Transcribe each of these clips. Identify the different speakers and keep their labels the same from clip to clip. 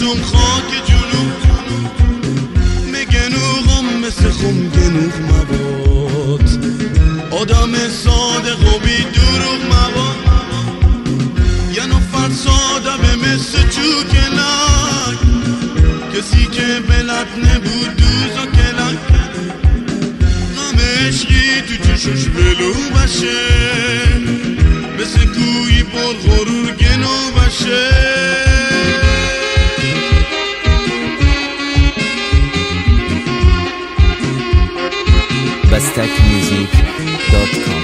Speaker 1: جون خاک جنوب مگنوغم مثل خم گنوغ مباد آدم صادق و بی دروغ مباد یه نفر ساده به مثل چوکلک کسی که بلد نبود دوزا کلک غم عشقی تو چشش بلو بشه مثل کوی پر غرور گنو بشه
Speaker 2: bestekmusic.com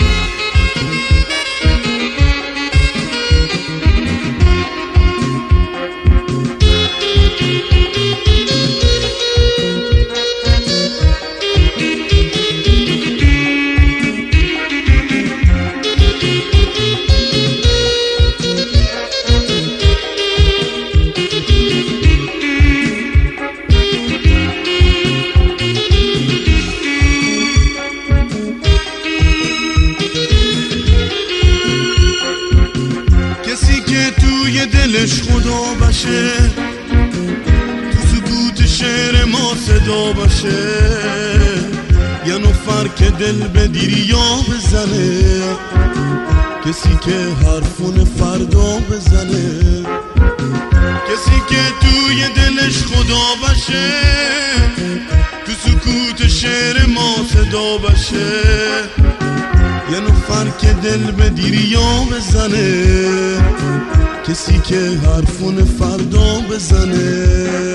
Speaker 1: دلش خدا باشه تو سکوت شعر ما صدا باشه یه نفر که دل به دیریا بزنه کسی که حرفون فردا بزنه کسی که توی دلش خدا باشه تو سکوت شعر ما صدا باشه یه نفر که دل به دیریا بزنه کسی که حرفون فردا بزنه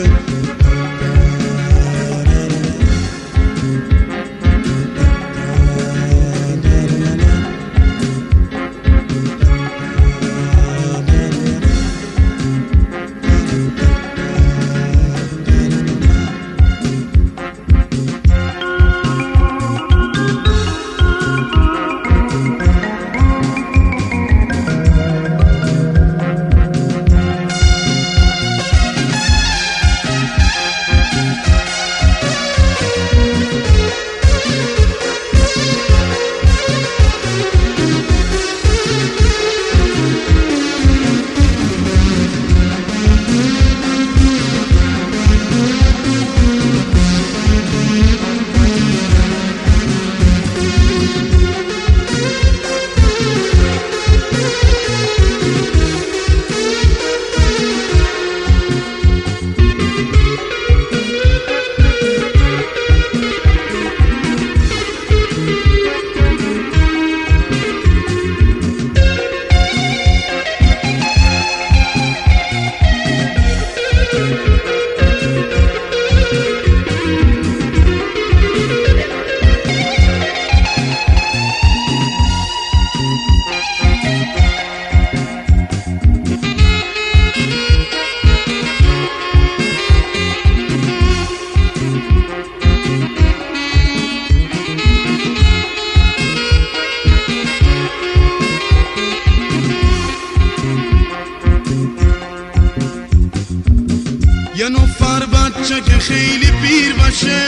Speaker 1: یه نفر بچه که خیلی پیر باشه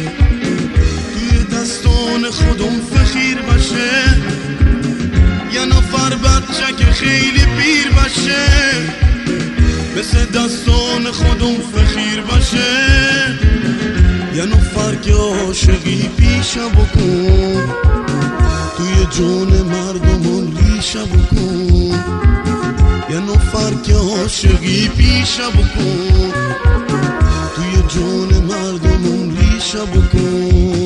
Speaker 1: توی دستان خودم فخیر باشه یه نفر بچه که خیلی پیر باشه مثل دستان خودم فخیر باشه یه نفر که عاشقی پیشه بکن توی جون مردمون ریشه بکن یه نفر که عاشقی پیشه بکن توی جون مردمون ریشه بکن